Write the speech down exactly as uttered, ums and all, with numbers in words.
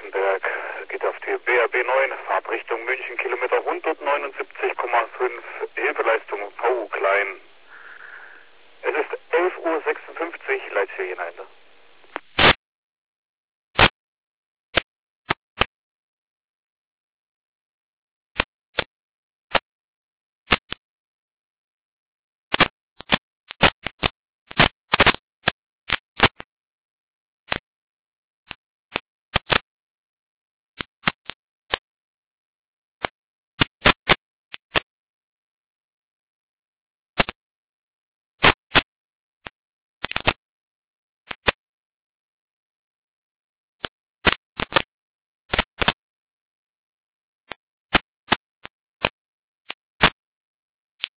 Lichtenberg, geht auf die B R B neun, Fahrtrichtung München, Kilometer hundertneunundsiebzig Komma fünf, Hilfeleistung V klein. Es ist elf Uhr sechsundfünfzig, Leitziel hinein.